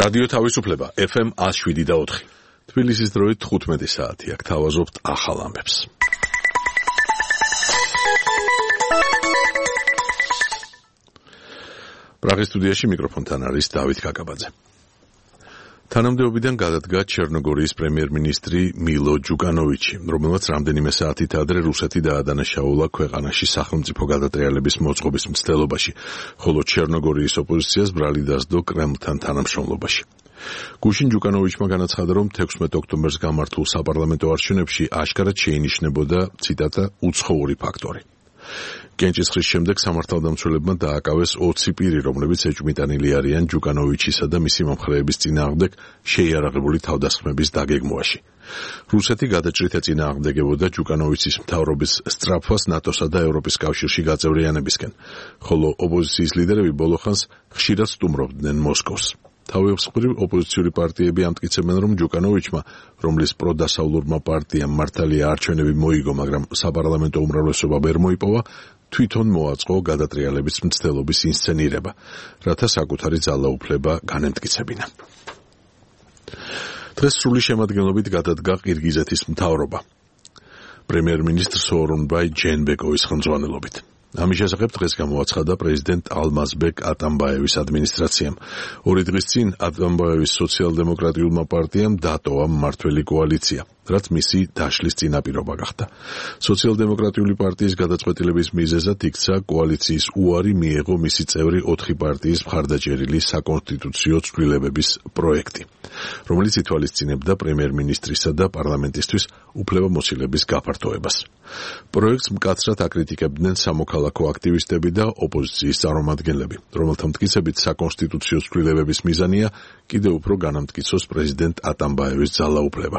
რადიო თავისუფლება FM 107.4. თბილისის დროით 15 საათი. აქ თავაზობთ ახალ ამბებს. პრაღის სტუდიაში მიკროფონთან არის დავით კაკაბაძე. თანამდებობიდან გადადგა ჩერნოგორიის პრემიერ-მინისტრი მილო ჯუკანოვიჩი, რომელმაც რამდენიმე საათით ადრე რუსეთი დაადანაშაულა ქვეყანაში სახელმწიფო გადატრიალების მოწყობის მცდელობაში, ხოლო ჩერნოგორიის ოპოზიციას ბრალი დასდო კრემლთან თანამშრომლობაში. გუშინ ჯუკანოვიჩმა განაცხადა, რომ 16 ოქტომბერს გამართულ საპარლამენტო არჩევნებში აშკარად შეინიშნებოდა, ციტატა, უცხოური ფაქტორი. გენჭისყრის შემდეგ სამართალდამცველებმა დააკავეს 20 პირი, რომლებიც ეჭვმიტანილი არიან ჯუკანოვიჩისა და მისი მომხრეების წინააღმდეგ შეიარაღებული თავდასხმების დაგეგმვაში. რუსეთი გადაჭრით ეწინააღმდეგებოდა ჯუკანოვიჩის მთავრობის სწრაფვას ნატოსა და ევროპის კავშირში გაწევრიანებისკენ, ხოლო ოპოზიციის ლიდერები ბოლოხანს ხშირად სტუმრობდნენ მოსკოვს. თავის მხრივ ოპოზიციური პარტიები ამტკიცებენ, რომ ჯუკანოვიჩმა, რომლის პროდასავლურმა პარტიამ მართალია არჩევნები მოიგო, მაგრამ საპარლამენტო უმრავლესობა ვერ მოიპოვა, თვითონ მოაწყო გადატრიალების მცდელობის ინსცენირება, რათა საკუთარი ძალაუფლება განემტკიცებინა. დღეს სრული შემადგენლობით გადადგა ყირგიზეთის მთავრობა. პრემიერ-მინისტრ სოორონბაი ჯეენბეკოვის ხელმძღვანელობით. ამის შესახებ დღეს გამოაცხადა პრეზიდენტ ალმაზბეკ ატამბაევის ადმინისტრაციამ. 2 დღის წინ ატამბაევის სოციალ-დემოკრატიულმა პარტიამ დატოვა მმართველი კოალიცია, რაც მისი დაშლის წინაპირობა გახდა. სოციალ-დემოკრატიული პარტიის გადაწყვეტილების მიზეზად იქცა კოალიციის უარი მიეღო მისი წევრი 4 პარტიის მხარდაჭერილი საკონსტიტუციო ცვლილებების პროექტი, რომელიც ითვალისწინებდა პრემიერ-მინისტრისა და პარლამენტისთვის უფლებამოსილების გაფართოებას. პროექტს მკაცრად აკრიტიკებდნენ სამოქალაქო აქტივისტები და ოპოზიციის წარმომადგენლები, რომელთა მტკიცებით საკონსტიტუციო ცვლილებების მიზანია კიდევ უფრო განამტკიცოს პრეზიდენტ ატამბაევის ძალაუფლება.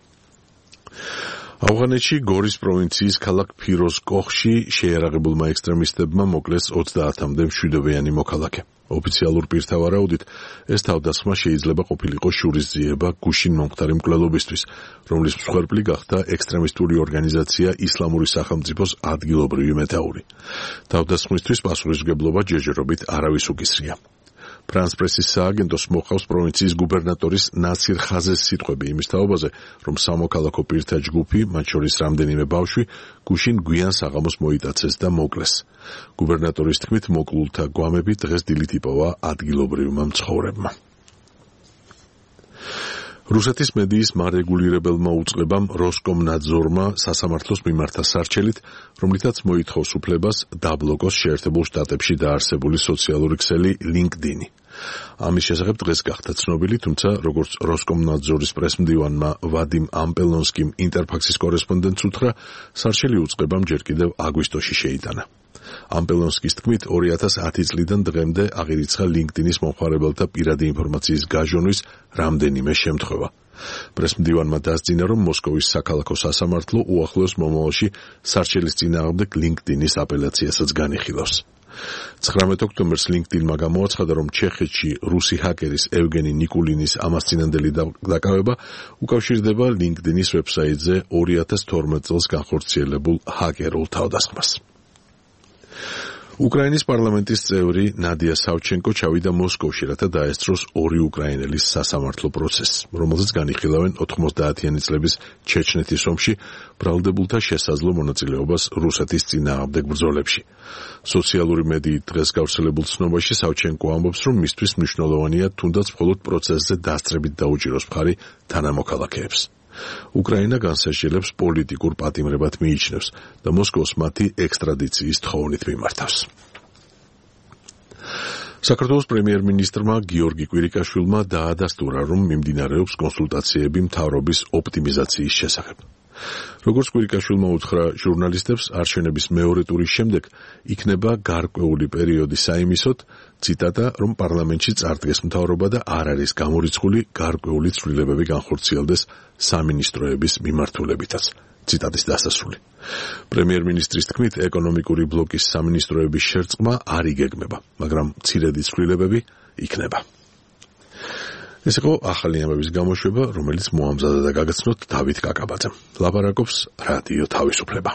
ავღანეთში გორის პროვინციის ქალაქ ფიროზკოხში შეიარაღებულმა ექსტრემისტებმა მოკლეს 30-მდე მშვიდობიანი მოქალაქე. ოფიციალურ პირთა ვარაუდით, ეს თავდასხმა შეიძლება ყოფილიყო შურისძიება გუშინ მომხდარი მკვლელობისთვის, რომლის მსხვერპლი გახდა ექსტრემისტული ორგანიზაცია ისლამური სახელმწიფოს ადგილობრივი მეთაური. თავდასხმისთვის პასუხისმგებლობა ჯერჯერობით არავის უკისრია. ფრანს პრესის სააგენტოს მოყავს პროვინციის გუბერნატორის ნასირ ხაზეს სიტყვები იმის თაობაზე, რომ სამოქალაქო პირთა ჯგუფი, მათ შორის რამდენიმე ბავშვი, გუშინ გვიან საღამოს მოიტაცეს და მოკლეს. გუბერნატორის თქმით, მოკლულთა გვამები დღეს დილით იპოვა ადგილობრივმა მცხოვრებმა. რუსეთის მედიის მარეგულირებელმა უწყებამ როსკომნაძორმა სასამართლოს მიმართა სარჩელით, რომლითაც მოითხოვს უფლებას დაბლოკოს შეერთებულ შტატებში დაარსებული სოციალური ქსელი LinkedIn-ი. ამის შესახებ დღეს გახდა ცნობილი, თუმცა როგორც როსკომნაძორის პრესმდივანმა ვადიმ ამპელონსკიმ ინტერფაქსის კორესპონდენტს უთხრა, სარჩელი უწყებამ ჯერ კიდევ აგვისტოში შეიტანა. ამპელონსკის თქმით, 2010 წლიდან დღემდე აღირიცხა LinkedIn-ის მომხმარებელთა პირადი ინფორმაციის გაჟონვის რამდენიმე შემთხვევა. პრესმდივანმა დასძინა, რომ მოსკოვის საქალაქო სასამართლო უახლოეს მომავალში სარჩელის წინააღმდეგ LinkedIn-ის აპელაციასაც განიხილავს. 19 ოქტომბერს LinkedIn-მა გამოაცხადა, რომ ჩეხეთში რუსი ჰაკერის ევგენი ნიკულინის ამასწინანდელი დაკავება უკავშირდება LinkedIn-ის ვებსაიტზე 2012 წელს განხორციელებულ ჰაკერულ თავდასხმას. უკრაინის პარლამენტის წევრი ნადია სავჩენკო ჩავიდა მოსკოვში, რათა დაესწროს 2 უკრაინელის სასამართლო პროცესს, რომელზეც განიხილავენ 90-იანი წლების ჩეჩნეთის ომში ბრალდებულთა შესაძლო მონაწილეობას რუსეთის წინააღმდეგ ბრძოლებში. სოციალური მედიით დღეს გავრცელებულ ცნობაში სავჩენკო ამბობს, რომ მისთვის მნიშვნელოვანია თუნდაც მხოლოდ პროცესზე დასწრებით დაუჭიროს მხარი თანამოქალაქეებს. უკრაინა განსაჯელებს პოლიტიკურ პატიმრებად მიიჩნევს და მოსკოვს მათი ექსტრადიციის თხოვნით მიმართავს. საქართველოს პრემიერ-მინისტრმა გიორგი კვირიკაშვილმა დაადასტურა, რომ მიმდინარეობს კონსულტაციები მთავრობის ოპტიმიზაციის შესახებ. როგორც კვირიკაშვილმა უთხრა ჟურნალისტებს, არჩევნების მეორე ტურის შემდეგ იქნება გარკვეული პერიოდი საიმისოდ, ციტატა, რომ პარლამენტში წარდგეს მთავრობა და არ არის გამორიცხული გარკვეული ცვლილებები განხორციელდეს სამინისტროების მიმართულებითაც. ციტატის დასასრული. პრემიერ-მინისტრის თქმით, ეკონომიკური ბლოკის სამინისტროების შერწყმა არ იგეგმება, მაგრამ მცირედი ცვლილებები იქნება. ეს იყო ახალი ამბების გამოშვება, რომელიც მოამზადა და გაგაცნოთ დავით კაკაბაძემ. ლაპარაკობს რადიო თავისუფლება.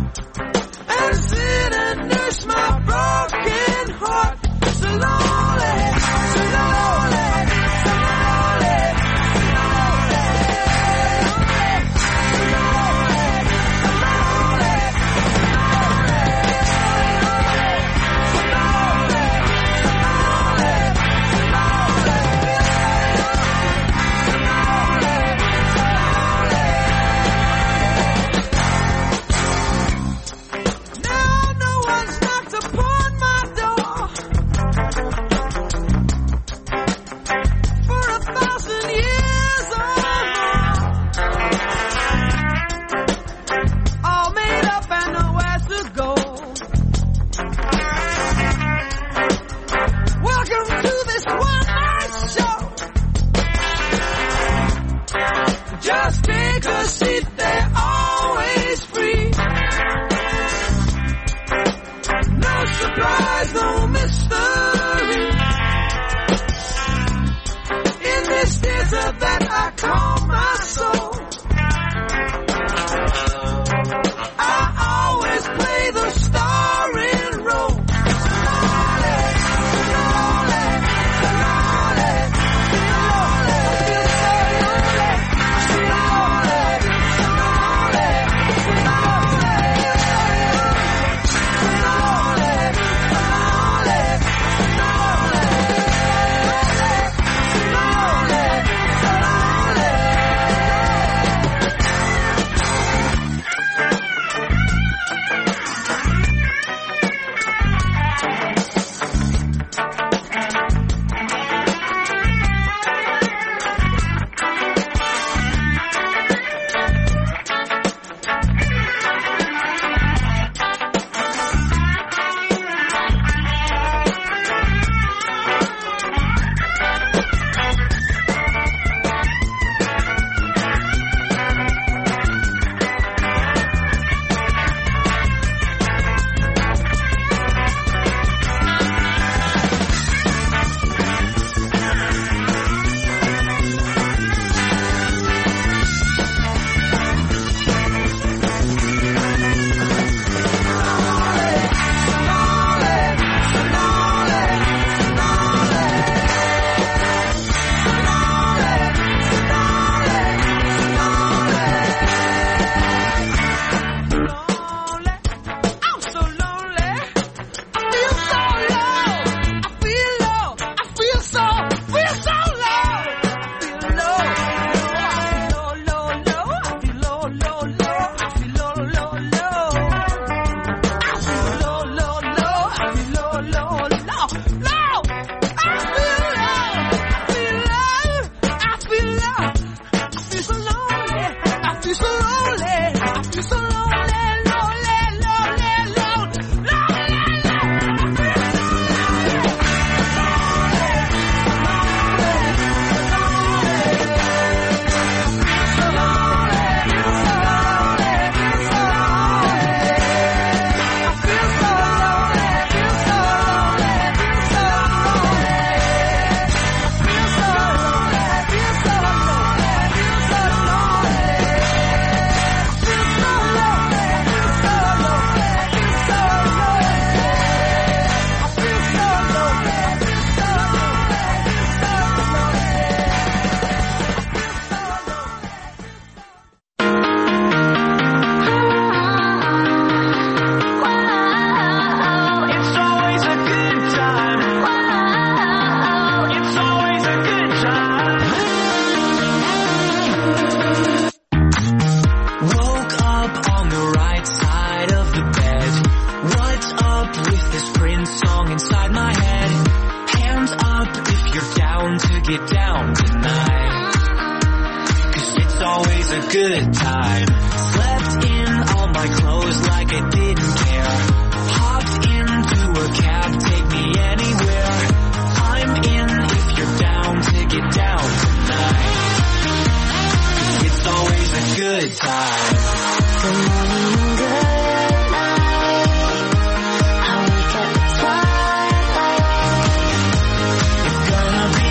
and sit and nurse my broken heart. So lonely, so lonely, so lonely, so lonely, so lonely, just take a seat, they're always free. No surprise, no mystery. In this desert that I call my soul, I always play the starring role. get down tonight, 'cause it's always a good time. Slept in all my clothes like I didn't care. Hopped into a cab, take me anywhere. I'm in if you're down to get down tonight, 'cause it's always a good time. Good morning, good night. I wake up at twilight. It's gonna be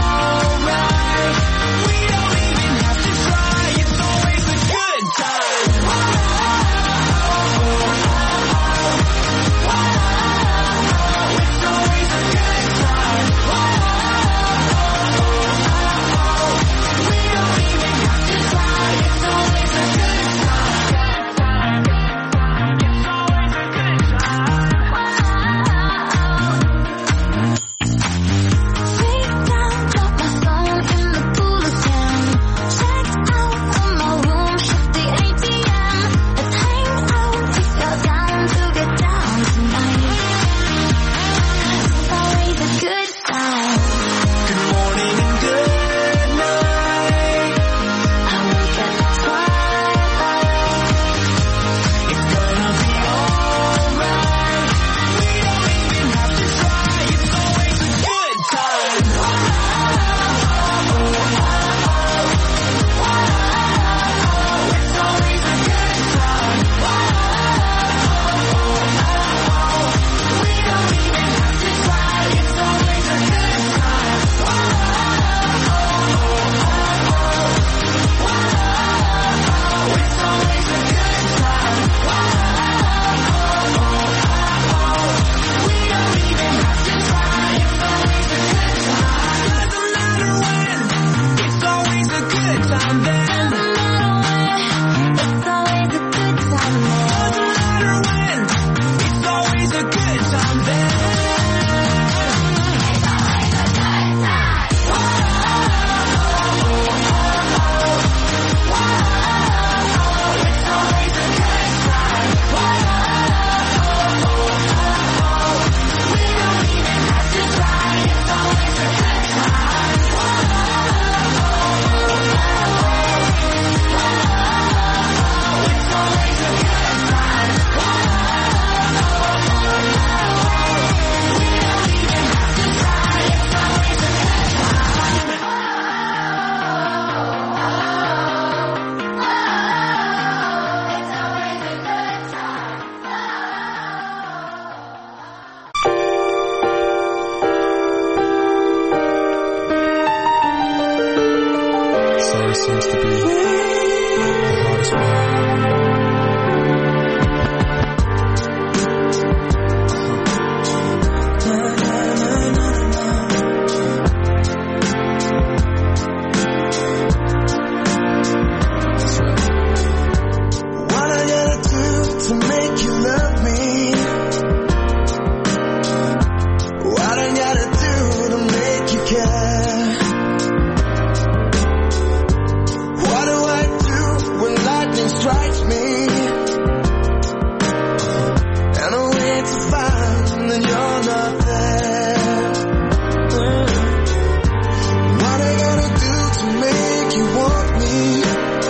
alright. We don't even have to try. It's always a good time. make you love me? What I gotta do to make you care? What do I do when lightning strikes me? And I wait to find that you're not there. What I gotta do to make you want me?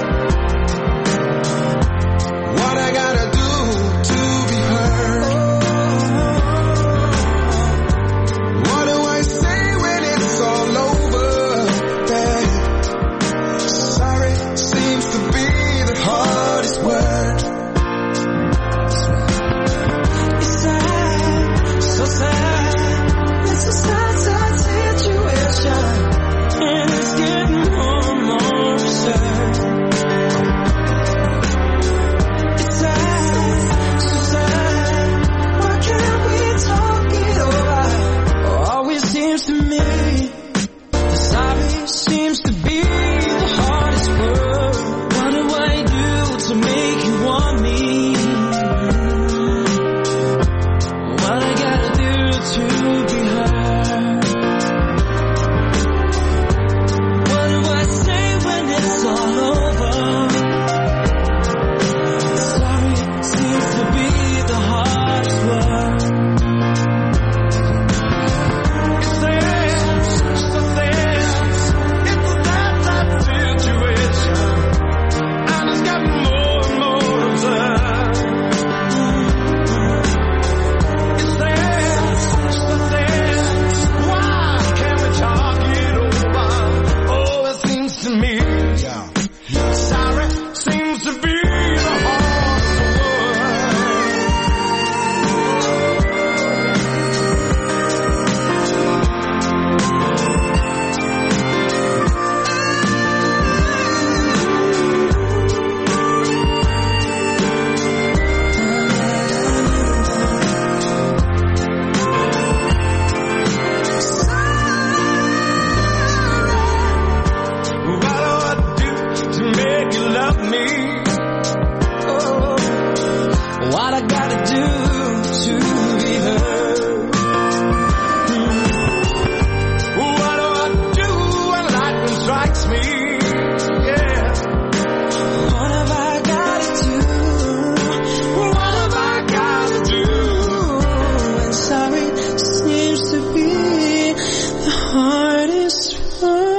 What I gotta do to be heard? What do I say when it's all over? Babe, sorry seems to be the hardest word. It's sad, so sad. It's a sad, sad situation, and it's getting more and more absurd. It's sad, so sad. Why can't we talk it over? Always seems to me the sorry seems to be the hardest word. What do I do to make you want me? What I gotta do to be heard? What do I say when it's all over? Sorry seems to be the hardest word. It's sad, so sad. It's a bad situation, and it's getting more and more absurd. It's sad, so sad. Why can't we talk it over? Oh, it seems to me, sorry seems to be the hardest word. What do I do to make you love me? Oh, what I gotta do to be heard? What do I do when lightning strikes me? Yeah. What have I gotta do? What have I gotta do? And sorry seems to be the hardest word.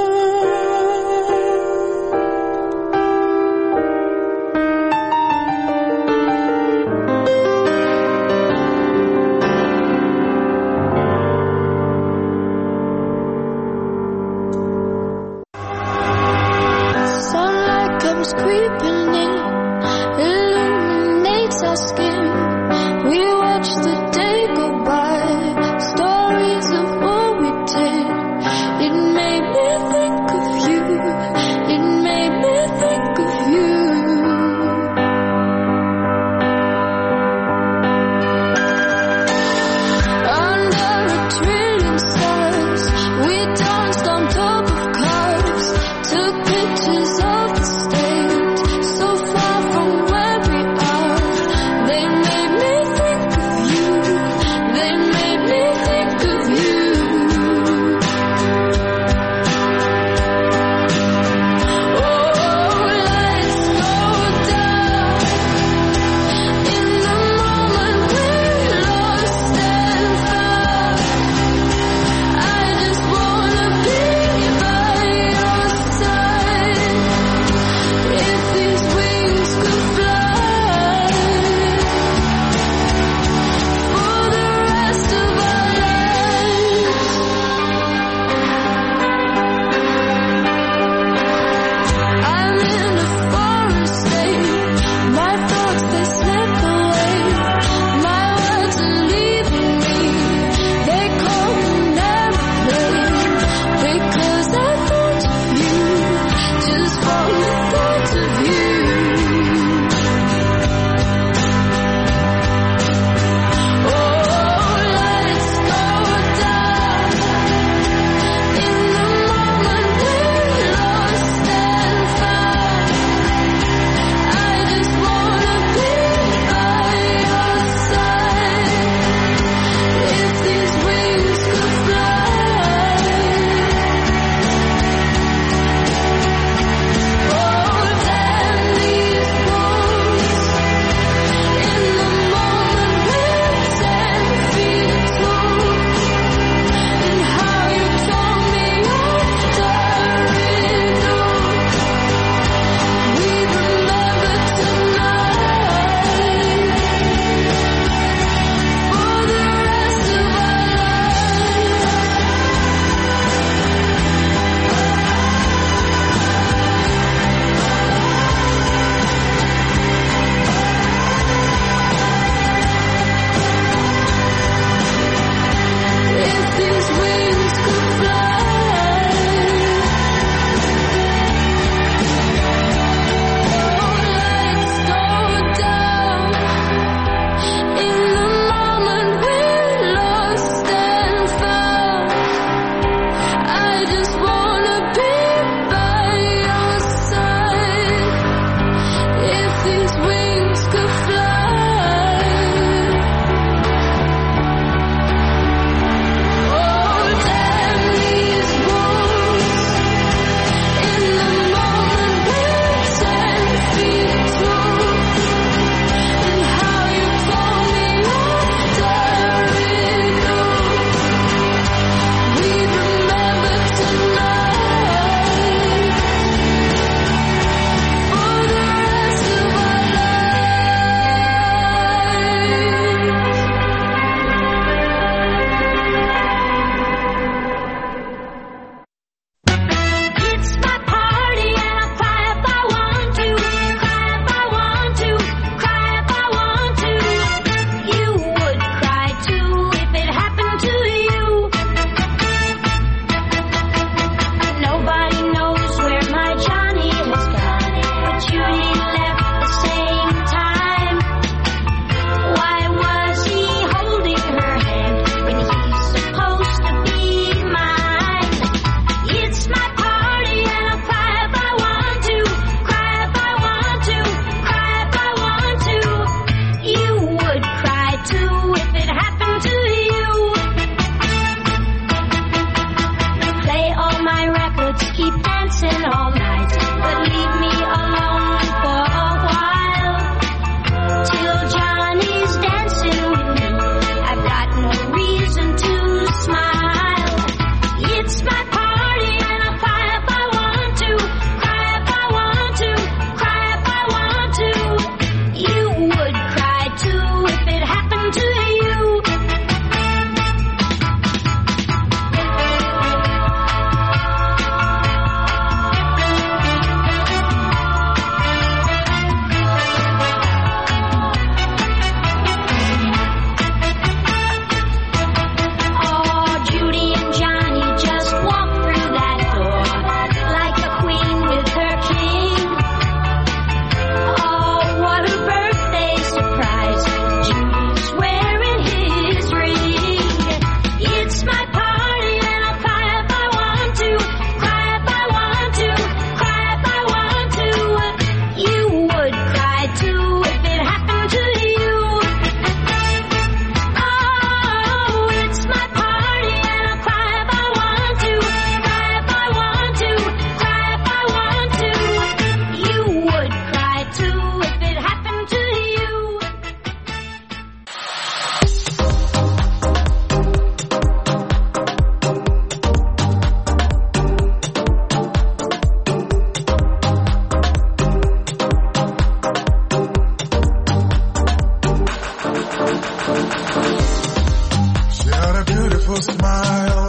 She had a beautiful smile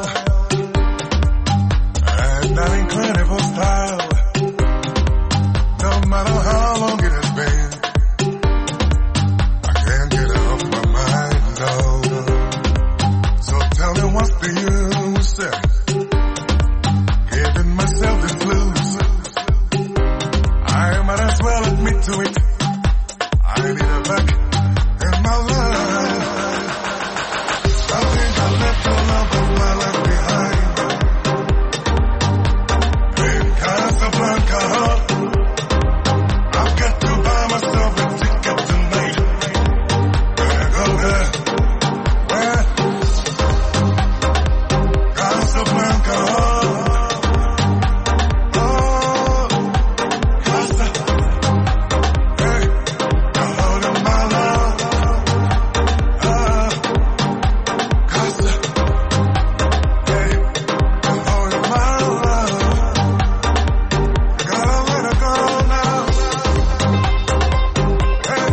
and an incredible style. No matter how long it has been, I can't get her off my mind, no. So tell me what's the use giving myself the blues. I might as well admit to it, I need her back in my life. I think I left the love of my life behind in Casablanca. I've got to buy myself a ticket tonight. Gonna go there. Where? Casablanca. Oh, Casa. Hey, you're holding my love. Casa. Hey, you're holding my love. Gotta let her go now. Hey.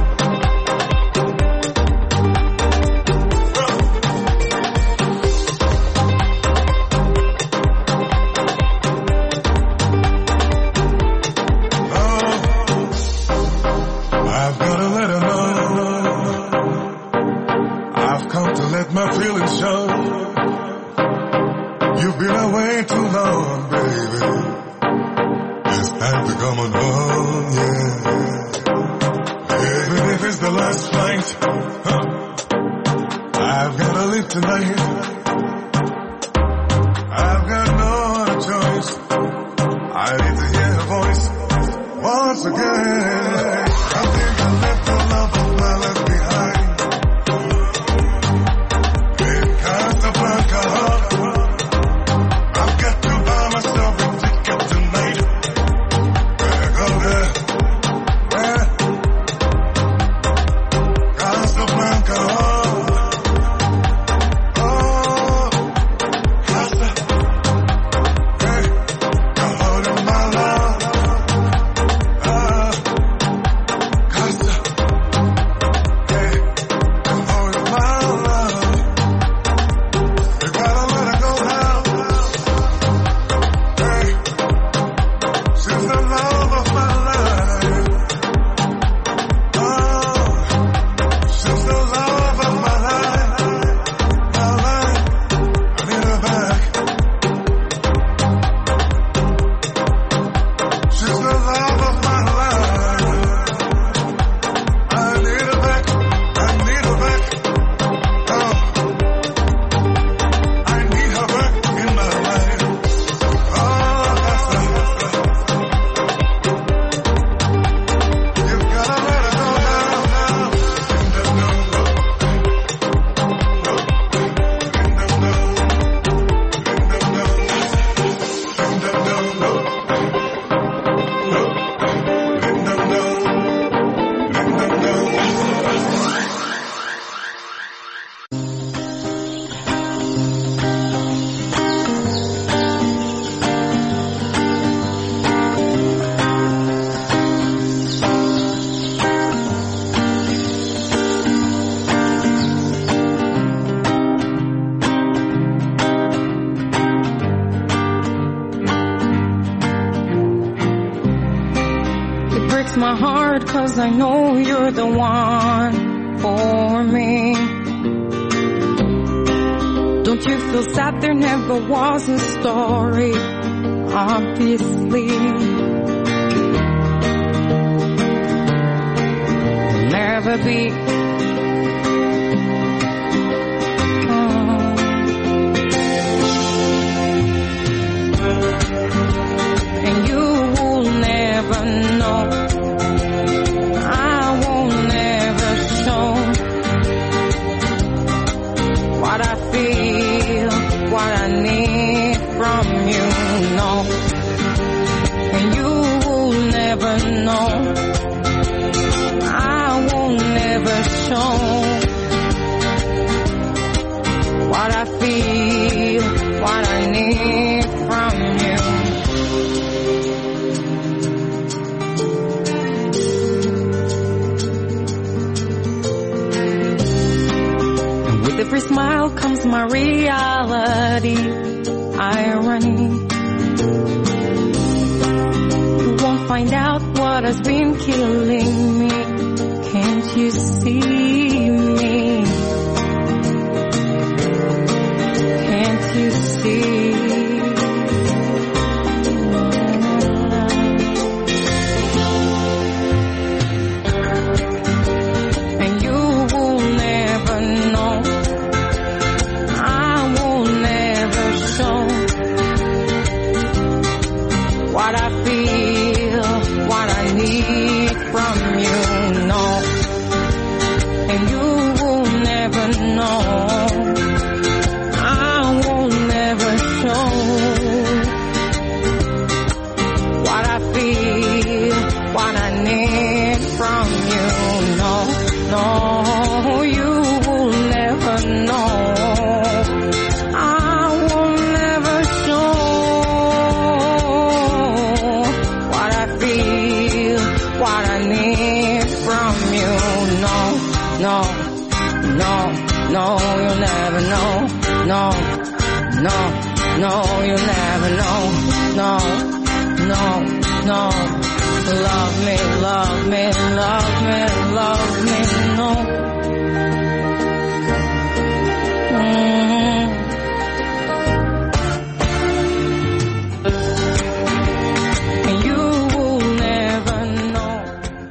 I've gotta let her know I've come to let my feelings show. You've been away too long, baby. It's time to come on home, yeah. Even if it's the last flight, I've gotta leave tonight. I've got no other choice. I need to hear her voice once again. I think I left the love of my life behind in Casablanca. I've got to buy myself a ticket tonight. Better go there. Where? Casablanca. Oh, Casa. Hey, you're holding my love. Casa. Hey, you're holding my love. You gotta let her go now. Hey, she's the love of my life. Oh, she's the love of my life. My life, I need her back. She's the love of my life. I need her back. I need her back. Oh, I need her back in my life. Oh, you gotta let her go now. It breaks my heart 'cause I know you're the one for me. Don't you feel sad there never was a story? Obviously, never be. And you will never know. I won't never show what I feel, what I need from you, no. And you will never know. I won't never show what I feel, what I need from you. every smile comes my reality. Irony. You won't find out what has been killing me. Can't you see me? Can't you see? And you will never know. I will never show what I feel, what I need from you, no. And you will never know. I will never show what I feel, what I need from you, no, no. You will never know. I will never show what I feel, what I need from you, no, no, no, no. You'll never know, no, no, no. You'll never know, no, no, no. Love me, love me, love me, love me, no. And you will never know.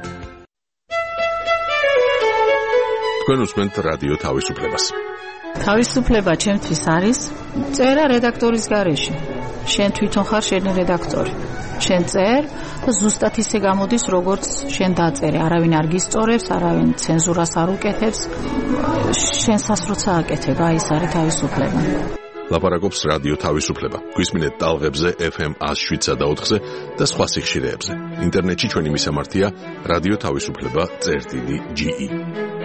თქვენ უსმენთ რადიო თავისუფლებას. თავისუფლება ჩემთვის არის წერა რედაქტორის გარეშე. შენ თვითონ ხარ შენი რედაქტორი. შენ წერ და ზუსტად ისე გამოდის, როგორც შენ დაწერე. არავინ არ გისწორებს, არავინ ცენზურას არ უკეთებს. შენსას როცა აკეთებ, აი ეს არის თავისუფლება. ლაპარაკობს რადიო თავისუფლება. გვისმინეთ ტალღებზე FM 107.4-ზე და სხვა სიხშირეებზე. ინტერნეტში ჩვენი მისამართია რადიო თავისუფლება.ge.